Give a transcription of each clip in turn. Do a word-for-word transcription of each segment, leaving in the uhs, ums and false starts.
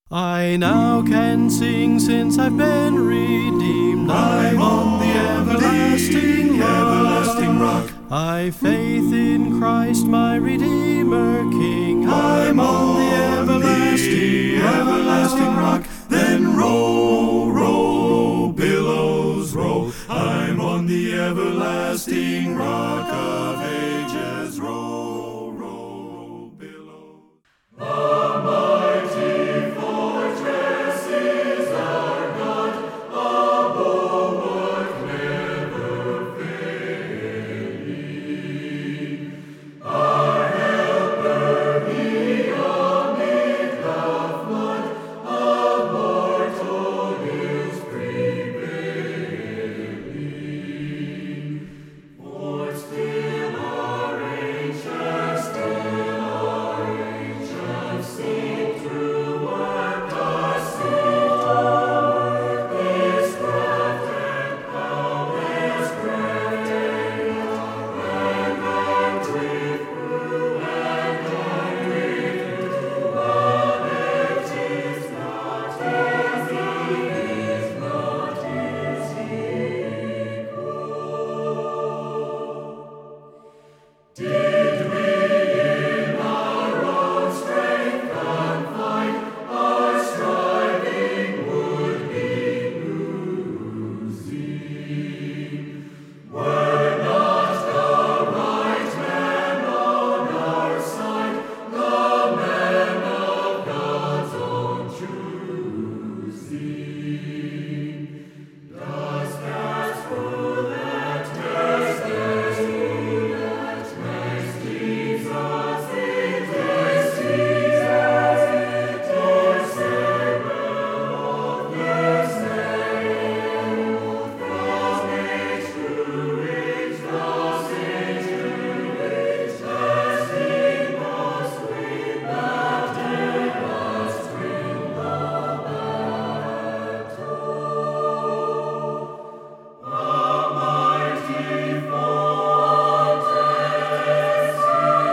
I now can sing since I've been redeemed. I'm on the everlasting rock. everlasting rock. I've faith in Christ my Redeemer King. I'm on the everlasting, everlasting rock. Then roll, roll, billows roll. I'm on the everlasting rock of ages. Roll, roll, billows. The mighty fortress is our God, a bulwark never failing. Our helper, He amid the flood of mortal ills prevailing. For still our ancient, still our ancient seek through work our Savior. His craft and power is great, and then drift through and then drift through. But it is not easy, is not easy. Did we in our own strength confide, our striving would be losing. Were not the right man on our side, the man of God's own choosing. Does that fool that makes, that fool that makes Jesus, it is Jesus, it is Samuel, yes, Samuel, from age to age, from age to age, blessing must win the day, must win the battle. A mighty fortress is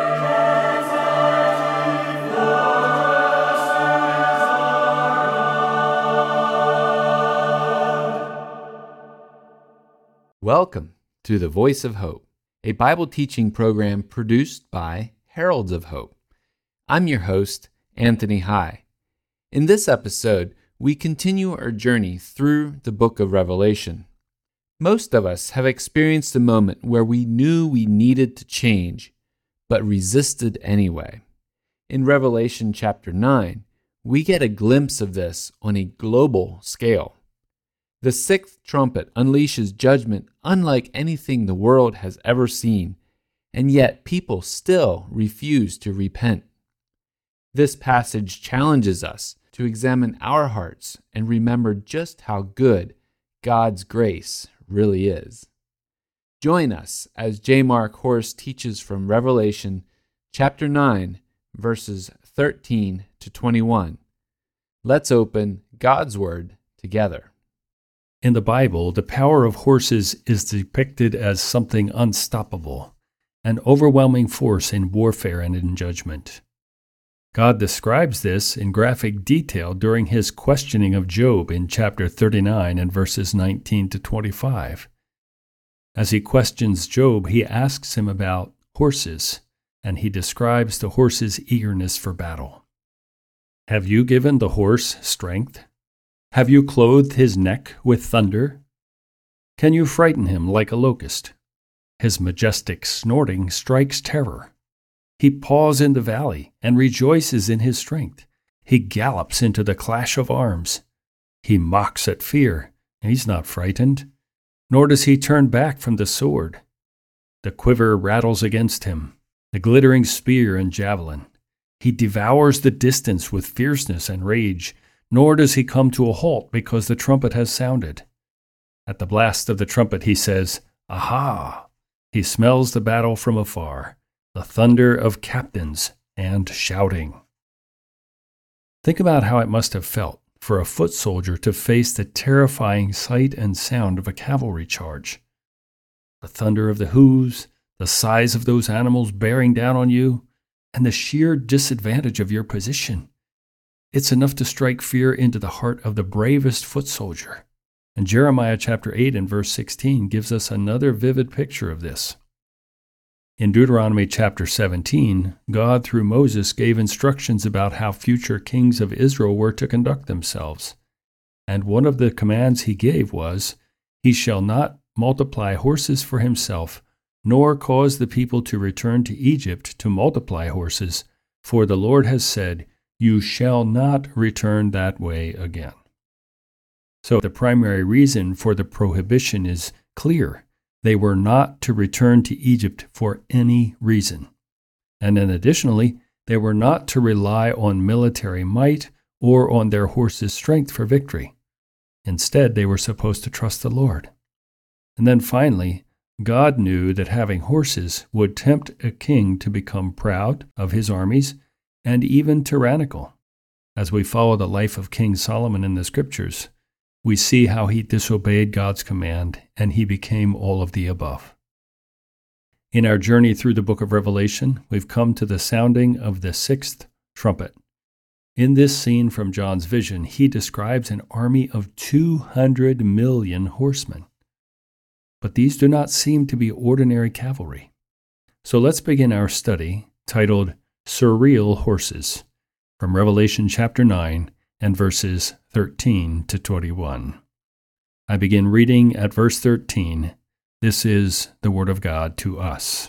Welcome to The Voice of Hope, a Bible teaching program produced by Heralds of Hope. I'm your host, Anthony High. In this episode, we continue our journey through the book of Revelation. Most of us have experienced a moment where we knew we needed to change, but resisted anyway. In Revelation chapter nine, we get a glimpse of this on a global scale. The sixth trumpet unleashes judgment unlike anything the world has ever seen, and yet people still refuse to repent. This passage challenges us to examine our hearts and remember just how good God's grace really is. Join us as J. Mark Horst teaches from Revelation chapter nine, verses thirteen to twenty-one. Let's open God's Word together. In the Bible, the power of horses is depicted as something unstoppable, an overwhelming force in warfare and in judgment. God describes this in graphic detail during his questioning of Job in chapter thirty-nine and verses nineteen to twenty-five. As he questions Job, he asks him about horses, and he describes the horse's eagerness for battle. Have you given the horse strength? Have you clothed his neck with thunder? Can you frighten him like a locust? His majestic snorting strikes terror. He paws in the valley and rejoices in his strength. He gallops into the clash of arms. He mocks at fear. He's not frightened, nor does he turn back from the sword. The quiver rattles against him, the glittering spear and javelin. He devours the distance with fierceness and rage, nor does he come to a halt because the trumpet has sounded. At the blast of the trumpet he says, "Aha!" He smells the battle from afar, the thunder of captains and shouting. Think about how it must have felt for a foot soldier to face the terrifying sight and sound of a cavalry charge. The thunder of the hooves, the size of those animals bearing down on you, and the sheer disadvantage of your position. it's enough to strike fear into the heart of the bravest foot soldier. And Jeremiah chapter eight and verse sixteen gives us another vivid picture of this. In Deuteronomy chapter seventeen, God through Moses gave instructions about how future kings of Israel were to conduct themselves. And one of the commands he gave was, "He shall not multiply horses for himself, nor cause the people to return to Egypt to multiply horses, for the Lord has said, you shall not return that way again." So the primary reason for the prohibition is clear. They were not to return to Egypt for any reason. And then additionally, they were not to rely on military might or on their horses' strength for victory. Instead, they were supposed to trust the Lord. And then finally, God knew that having horses would tempt a king to become proud of his armies and even tyrannical. As we follow the life of King Solomon in the Scriptures, we see how he disobeyed God's command and he became all of the above. In our journey through the book of Revelation, we've come to the sounding of the sixth trumpet. In this scene from John's vision, he describes an army of two hundred million horsemen. But these do not seem to be ordinary cavalry. So let's begin our study, titled Surreal Horses, from Revelation chapter nine and verses thirteen to twenty-one. I begin reading at verse thirteen. This is the word of God to us.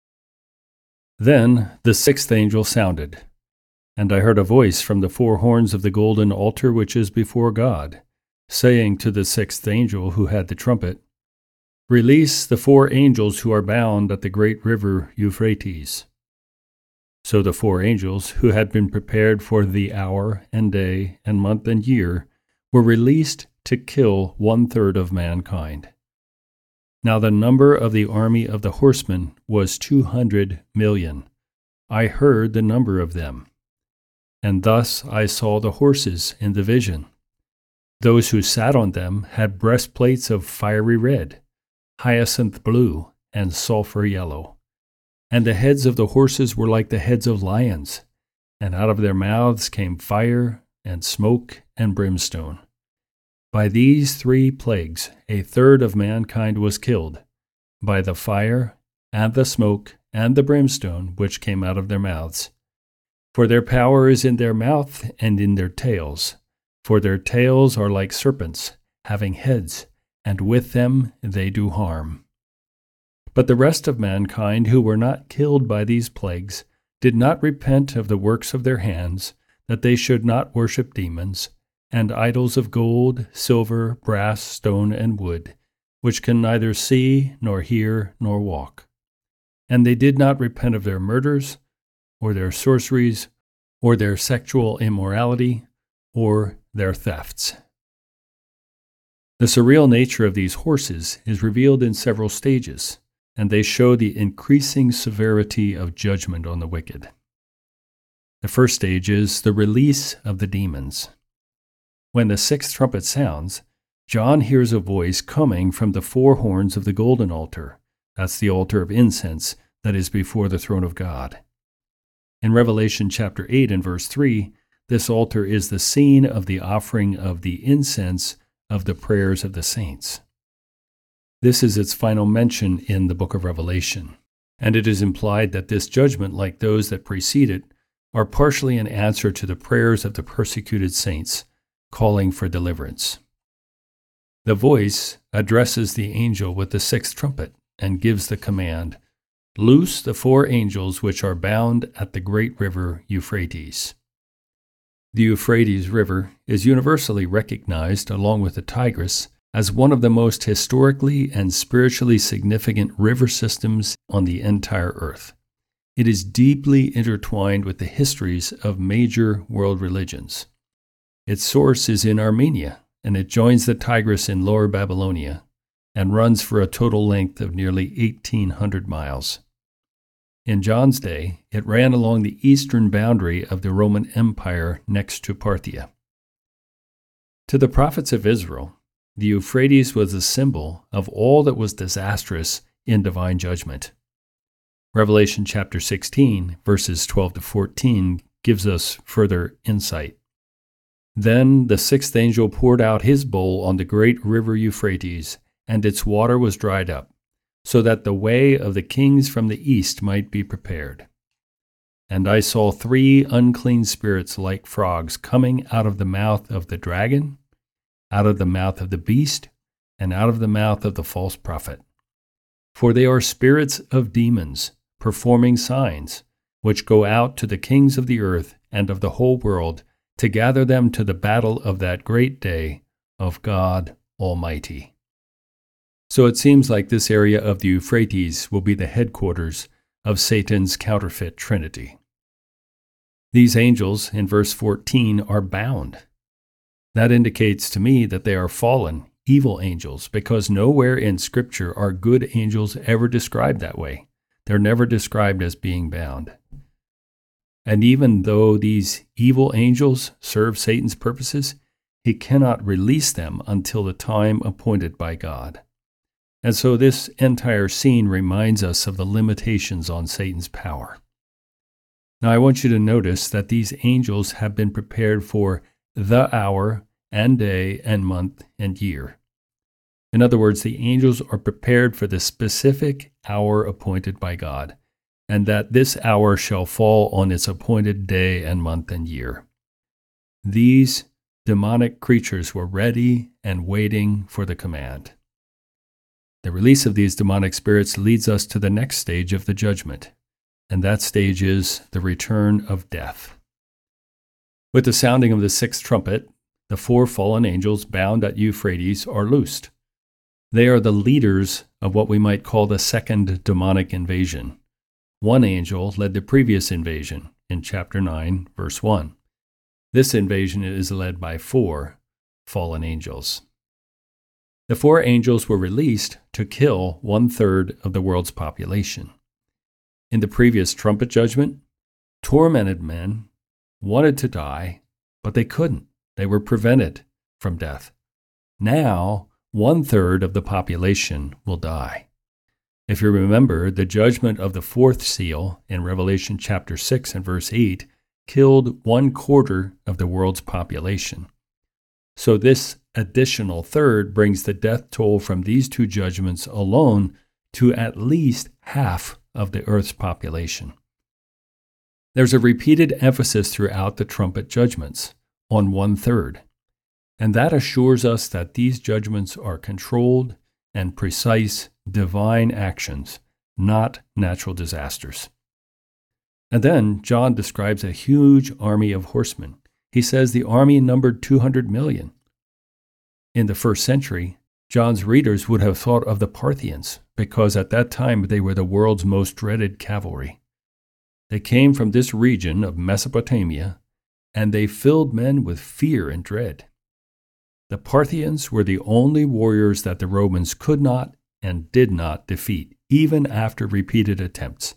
Then the sixth angel sounded, and I heard a voice from the four horns of the golden altar which is before God, saying to the sixth angel who had the trumpet, "Release the four angels who are bound at the great river Euphrates." So the four angels, who had been prepared for the hour and day and month and year, were released to kill one-third of mankind. Now the number of the army of the horsemen was two hundred million. I heard the number of them. And thus I saw the horses in the vision. Those who sat on them had breastplates of fiery red, hyacinth blue, and sulfur yellow. And the heads of the horses were like the heads of lions, and out of their mouths came fire and smoke and brimstone. By these three plagues a third of mankind was killed, by the fire and the smoke and the brimstone which came out of their mouths. For their power is in their mouth and in their tails, for their tails are like serpents, having heads, and with them they do harm. But the rest of mankind who were not killed by these plagues did not repent of the works of their hands, that they should not worship demons, and idols of gold, silver, brass, stone, and wood, which can neither see, nor hear, nor walk. And they did not repent of their murders, or their sorceries, or their sexual immorality, or their thefts. The surreal nature of these horses is revealed in several stages, and they show the increasing severity of judgment on the wicked. The first stage is the release of the demons. When the sixth trumpet sounds, John hears a voice coming from the four horns of the golden altar. That's the altar of incense that is before the throne of God. In Revelation chapter eight and verse three, this altar is the scene of the offering of the incense of the prayers of the saints. This is its final mention in the book of Revelation, and it is implied that this judgment, like those that precede it, are partially an answer to the prayers of the persecuted saints, calling for deliverance. The voice addresses the angel with the sixth trumpet and gives the command, "Loose the four angels which are bound at the great river Euphrates." The Euphrates River is universally recognized, along with the Tigris, as one of the most historically and spiritually significant river systems on the entire earth. It is deeply intertwined with the histories of major world religions. Its source is in Armenia, and it joins the Tigris in Lower Babylonia, and runs for a total length of nearly eighteen hundred miles. In John's day, it ran along the eastern boundary of the Roman Empire next to Parthia. To the prophets of Israel, the Euphrates was a symbol of all that was disastrous in divine judgment. Revelation chapter sixteen, verses twelve to fourteen, gives us further insight. Then the sixth angel poured out his bowl on the great river Euphrates, and its water was dried up, so that the way of the kings from the east might be prepared. And I saw three unclean spirits like frogs coming out of the mouth of the dragon, out of the mouth of the beast, and out of the mouth of the false prophet. For they are spirits of demons, performing signs, which go out to the kings of the earth and of the whole world, to gather them to the battle of that great day of God Almighty. So it seems like this area of the Euphrates will be the headquarters of Satan's counterfeit trinity. These angels, in verse fourteen, are bound. That indicates to me that they are fallen, evil angels, because nowhere in Scripture are good angels ever described that way. They're never described as being bound. And even though these evil angels serve Satan's purposes, he cannot release them until the time appointed by God. And so this entire scene reminds us of the limitations on Satan's power. Now I want you to notice that these angels have been prepared for the hour and day and month and year. In other words, the angels are prepared for the specific hour appointed by God, and that this hour shall fall on its appointed day and month and year. These demonic creatures were ready and waiting for the command. The release of these demonic spirits leads us to the next stage of the judgment, and that stage is the return of death. With the sounding of the sixth trumpet, the four fallen angels bound at Euphrates are loosed. They are the leaders of what we might call the second demonic invasion. One angel led the previous invasion in chapter nine, verse one. This invasion is led by four fallen angels. The four angels were released to kill one-third of the world's population. In the previous trumpet judgment, tormented men wanted to die, but they couldn't. They were prevented from death. Now, one-third of the population will die. If you remember, the judgment of the fourth seal in Revelation chapter six and verse eight killed one-quarter of the world's population. So this additional third brings the death toll from these two judgments alone to at least half of the earth's population. There's a repeated emphasis throughout the trumpet judgments on one-third, and that assures us that these judgments are controlled and precise divine actions, not natural disasters. And then John describes a huge army of horsemen. He says the army numbered two hundred million. In the first century, John's readers would have thought of the Parthians, because at that time they were the world's most dreaded cavalry. They came from this region of Mesopotamia, and they filled men with fear and dread. The Parthians were the only warriors that the Romans could not and did not defeat, even after repeated attempts.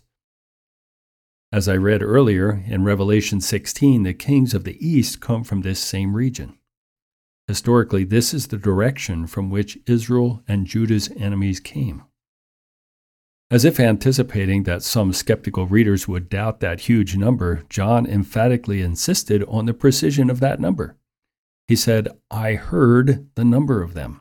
As I read earlier in Revelation sixteen, the kings of the east come from this same region. Historically, this is the direction from which Israel and Judah's enemies came. As if anticipating that some skeptical readers would doubt that huge number, John emphatically insisted on the precision of that number. He said, "I heard the number of them."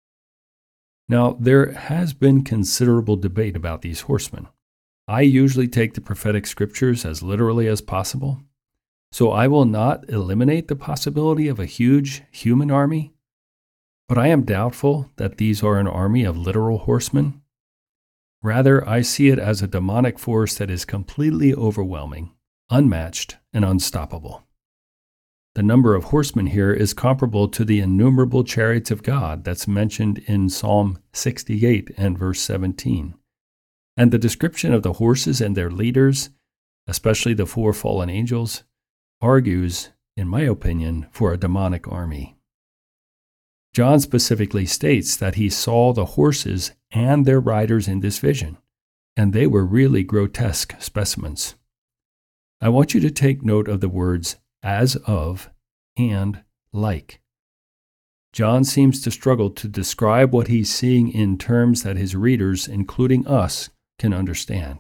Now, there has been considerable debate about these horsemen. I usually take the prophetic scriptures as literally as possible, so I will not eliminate the possibility of a huge human army, but I am doubtful that these are an army of literal horsemen. Rather, I see it as a demonic force that is completely overwhelming, unmatched, and unstoppable. The number of horsemen here is comparable to the innumerable chariots of God that's mentioned in Psalm sixty-eight and verse seventeen. And the description of the horses and their leaders, especially the four fallen angels, argues, in my opinion, for a demonic army. John specifically states that he saw the horses and their riders in this vision, and they were really grotesque specimens. I want you to take note of the words "as of" and "like." John seems to struggle to describe what he's seeing in terms that his readers, including us, can understand.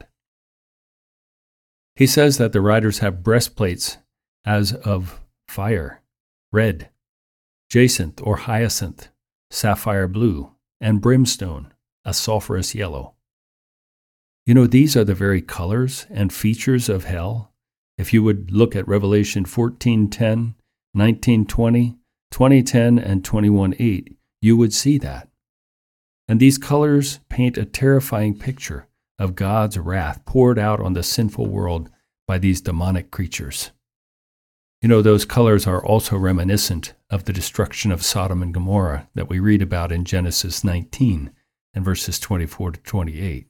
He says that the riders have breastplates as of fire, red, jacinth or hyacinth, sapphire blue, and brimstone, a sulfurous yellow. You know, these are the very colors and features of hell. If you would look at Revelation fourteen ten, nineteen twenty, twenty ten, and twenty-one eight, you would see that. And these colors paint a terrifying picture of God's wrath poured out on the sinful world by these demonic creatures. You know, those colors are also reminiscent of the destruction of Sodom and Gomorrah that we read about in Genesis nineteen and verses twenty-four to twenty-eight.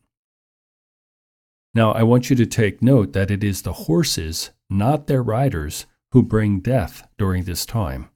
Now, I want you to take note that it is the horses, not their riders, who bring death during this time.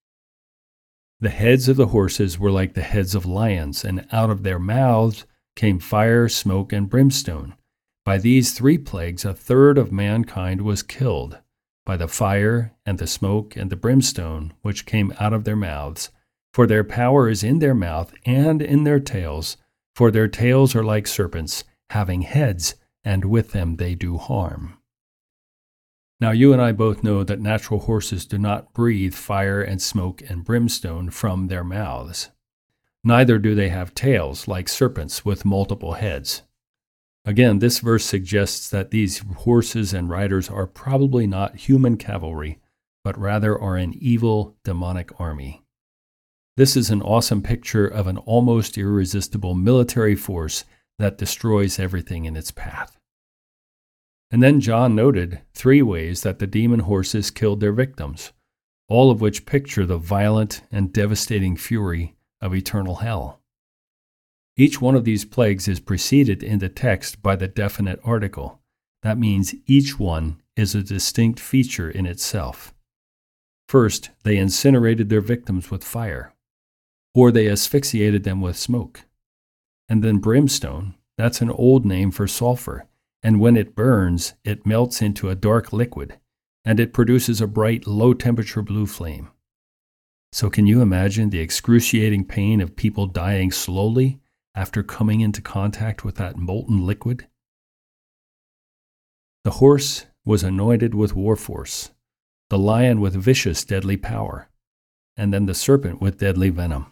The heads of the horses were like the heads of lions, and out of their mouths came fire, smoke, and brimstone. By these three plagues, a third of mankind was killed, by the fire and the smoke and the brimstone which came out of their mouths. For their power is in their mouth and in their tails, for their tails are like serpents, having heads, and with them they do harm. Now you and I both know that natural horses do not breathe fire and smoke and brimstone from their mouths. Neither do they have tails like serpents with multiple heads. Again, this verse suggests that these horses and riders are probably not human cavalry, but rather are an evil demonic army. This is an awesome picture of an almost irresistible military force that destroys everything in its path. And then John noted three ways that the demon horses killed their victims, all of which picture the violent and devastating fury of eternal hell. Each one of these plagues is preceded in the text by the definite article. That means each one is a distinct feature in itself. First, they incinerated their victims with fire, or they asphyxiated them with smoke. And then brimstone, that's an old name for sulfur, and when it burns, it melts into a dark liquid, and it produces a bright, low-temperature blue flame. So can you imagine the excruciating pain of people dying slowly after coming into contact with that molten liquid? The horse was anointed with war force, the lion with vicious, deadly power, and then the serpent with deadly venom.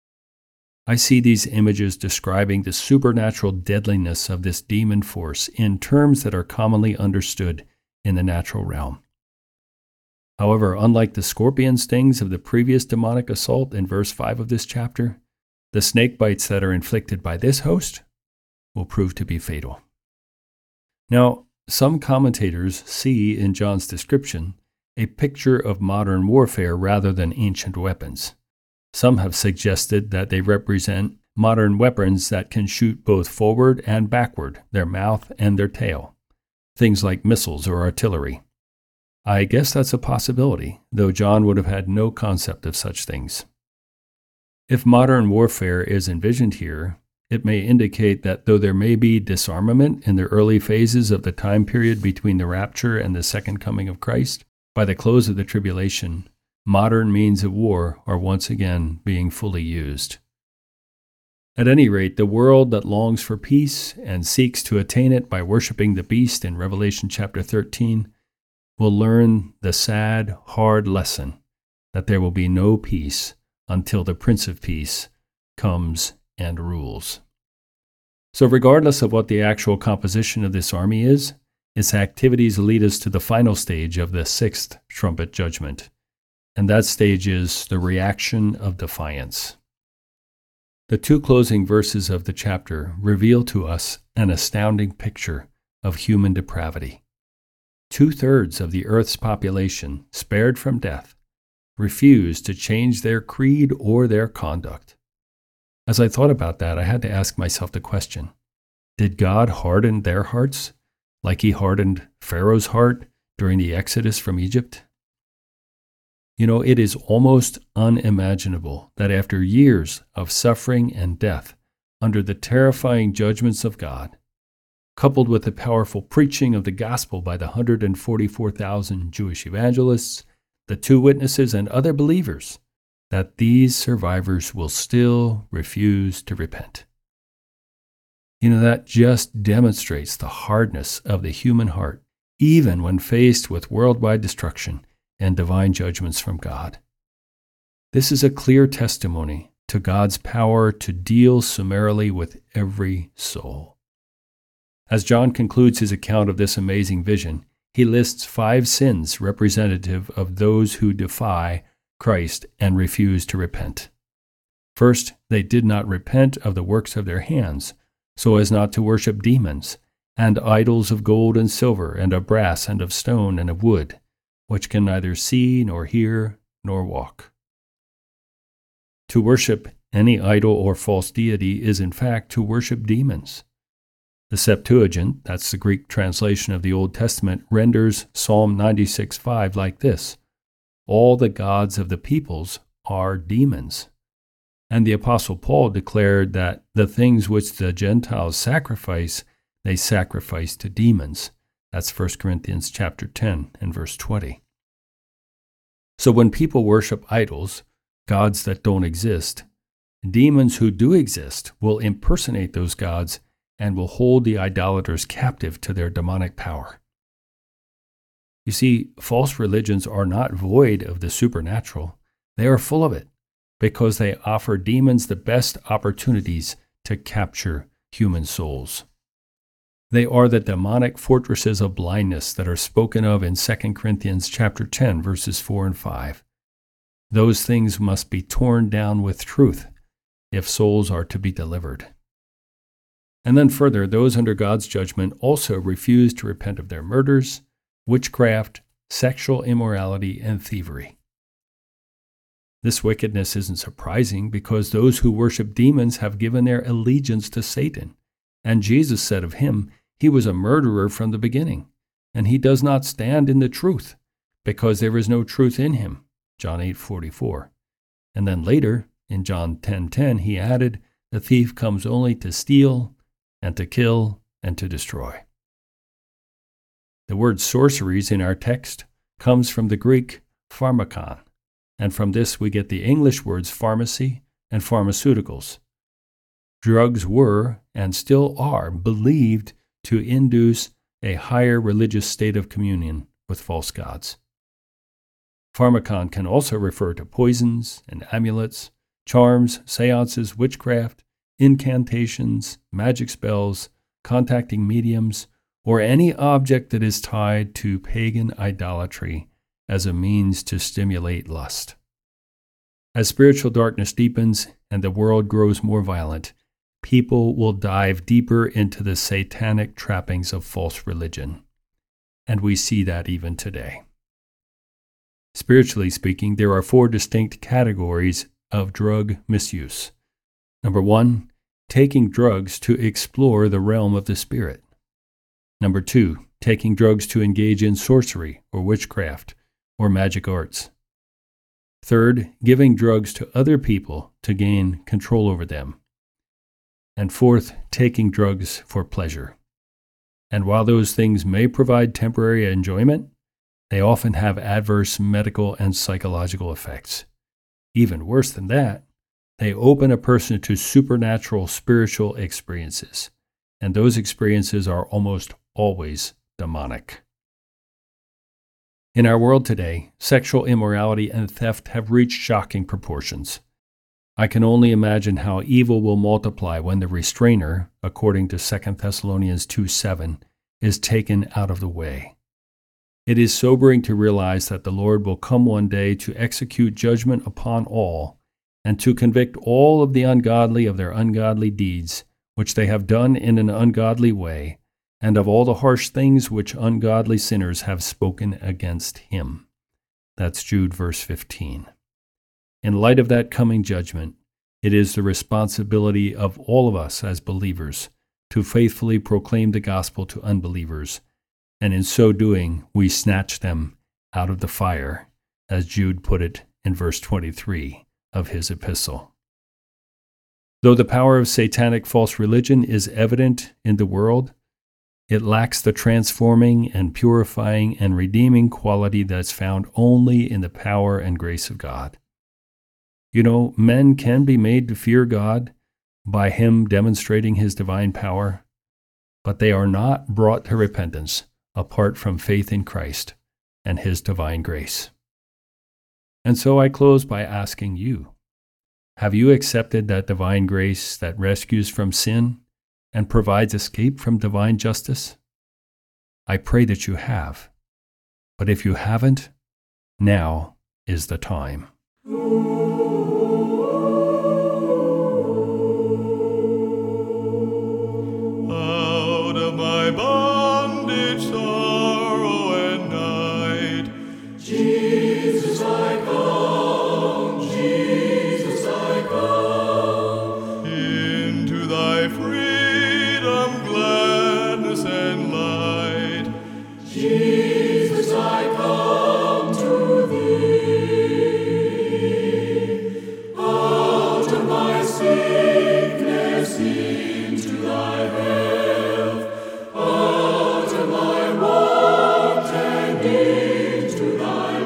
I see these images describing the supernatural deadliness of this demon force in terms that are commonly understood in the natural realm. However, unlike the scorpion stings of the previous demonic assault in verse five of this chapter, the snake bites that are inflicted by this host will prove to be fatal. Now, some commentators see in John's description a picture of modern warfare rather than ancient weapons. Some have suggested that they represent modern weapons that can shoot both forward and backward, their mouth and their tail, things like missiles or artillery. I guess that's a possibility, though John would have had no concept of such things. If modern warfare is envisioned here, it may indicate that though there may be disarmament in the early phases of the time period between the rapture and the second coming of Christ, by the close of the tribulation, modern means of war are once again being fully used. At any rate, the world that longs for peace and seeks to attain it by worshiping the beast in Revelation chapter thirteen will learn the sad, hard lesson that there will be no peace until the Prince of Peace comes and rules. So regardless of what the actual composition of this army is, its activities lead us to the final stage of the sixth trumpet judgment. And that stage is the reaction of defiance. The two closing verses of the chapter reveal to us an astounding picture of human depravity. Two-thirds of the earth's population, spared from death, refuse to change their creed or their conduct. As I thought about that, I had to ask myself the question, did God harden their hearts like he hardened Pharaoh's heart during the exodus from Egypt? You know, it is almost unimaginable that after years of suffering and death under the terrifying judgments of God, coupled with the powerful preaching of the gospel by the one hundred forty-four thousand Jewish evangelists, the two witnesses, and other believers, that these survivors will still refuse to repent. You know, that just demonstrates the hardness of the human heart, even when faced with worldwide destruction and divine judgments from God. This is a clear testimony to God's power to deal summarily with every soul. As John concludes his account of this amazing vision, he lists five sins representative of those who defy Christ and refuse to repent. First, they did not repent of the works of their hands, so as not to worship demons, and idols of gold and silver, and of brass, and of stone, and of wood, which can neither see, nor hear, nor walk. To worship any idol or false deity is in fact to worship demons. The Septuagint, that's the Greek translation of the Old Testament, renders Psalm ninety-six five like this: all the gods of the peoples are demons. And the Apostle Paul declared that the things which the Gentiles sacrifice, they sacrifice to demons. That's First Corinthians chapter ten and verse twenty. So when people worship idols, gods that don't exist, demons who do exist will impersonate those gods and will hold the idolaters captive to their demonic power. You see, false religions are not void of the supernatural. They are full of it, because they offer demons the best opportunities to capture human souls. They are the demonic fortresses of blindness that are spoken of in Second Corinthians chapter ten, verses four and five. Those things must be torn down with truth if souls are to be delivered. And then further, those under God's judgment also refuse to repent of their murders, witchcraft, sexual immorality, and thievery. This wickedness isn't surprising because those who worship demons have given their allegiance to Satan. And Jesus said of him, he was a murderer from the beginning, and he does not stand in the truth, because there is no truth in him. John eight forty-four. And then later, in John ten ten, he added, the thief comes only to steal, and to kill, and to destroy. The word sorceries in our text comes from the Greek pharmakon, and from this we get the English words pharmacy and pharmaceuticals. Drugs were, and still are, believed to induce a higher religious state of communion with false gods. Pharmakon can also refer to poisons and amulets, charms, seances, witchcraft, incantations, magic spells, contacting mediums, or any object that is tied to pagan idolatry as a means to stimulate lust. As spiritual darkness deepens and the world grows more violent, people will dive deeper into the satanic trappings of false religion. And we see that even today. Spiritually speaking, there are four distinct categories of drug misuse. Number one, taking drugs to explore the realm of the spirit. Number two, taking drugs to engage in sorcery or witchcraft or magic arts. Third, giving drugs to other people to gain control over them. And fourth, taking drugs for pleasure. And while those things may provide temporary enjoyment, they often have adverse medical and psychological effects. Even worse than that, they open a person to supernatural spiritual experiences, and those experiences are almost always demonic. In our world today, sexual immorality and theft have reached shocking proportions. I can only imagine how evil will multiply when the restrainer, according to Second Thessalonians two seven, is taken out of the way. It is sobering to realize that the Lord will come one day to execute judgment upon all and to convict all of the ungodly of their ungodly deeds, which they have done in an ungodly way, and of all the harsh things which ungodly sinners have spoken against him. That's Jude verse fifteen. In light of that coming judgment, it is the responsibility of all of us as believers to faithfully proclaim the gospel to unbelievers, and in so doing, we snatch them out of the fire, as Jude put it in verse twenty-three of his epistle. Though the power of satanic false religion is evident in the world, it lacks the transforming and purifying and redeeming quality that's found only in the power and grace of God. You know, men can be made to fear God by Him demonstrating His divine power, but they are not brought to repentance apart from faith in Christ and His divine grace. And so I close by asking you, have you accepted that divine grace that rescues from sin and provides escape from divine justice? I pray that you have. But if you haven't, now is the time. Out of my bondage, sorrow, and night, Jesus, I come, Jesus, I come. Into thy freedom, gladness, and light, Jesus, I come to thee. Out of my sickness, into thy health, out of my want and into thy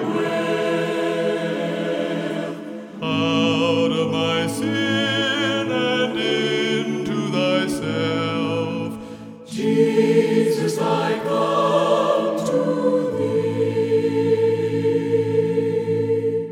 wealth, out of my sin and into thyself, Jesus, I come to thee.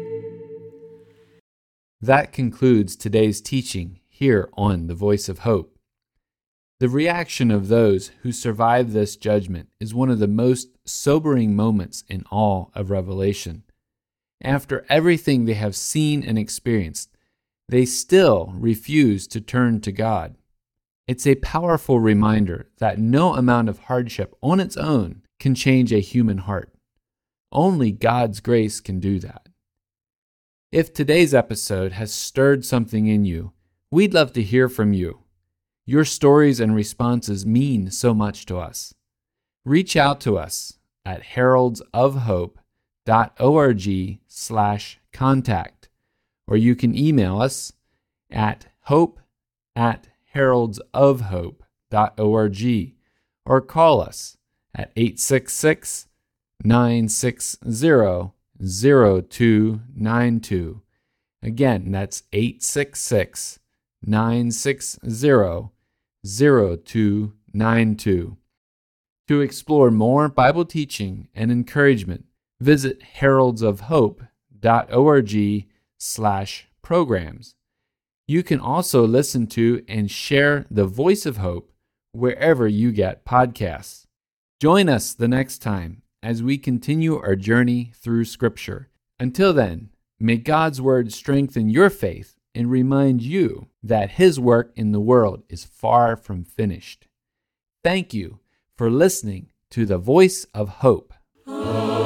That concludes today's teaching here on The Voice of Hope. The reaction of those who survive this judgment is one of the most sobering moments in all of Revelation. After everything they have seen and experienced, they still refuse to turn to God. It's a powerful reminder that no amount of hardship on its own can change a human heart. Only God's grace can do that. If today's episode has stirred something in you, we'd love to hear from you. Your stories and responses mean so much to us. Reach out to us at heraldsofhope.org slash contact, or you can email us at hope at heraldsofhope.org, or call us at eight six six, nine six zero, zero two nine two. Again, that's eight six six, nine six zero, zero two nine two. To explore more Bible teaching and encouragement, visit heraldsofhope.org slash programs. You can also listen to and share The Voice of Hope wherever you get podcasts. Join us the next time as we continue our journey through Scripture. Until then, may God's Word strengthen your faith and remind you that His work in the world is far from finished. Thank you for listening to The Voice of Hope.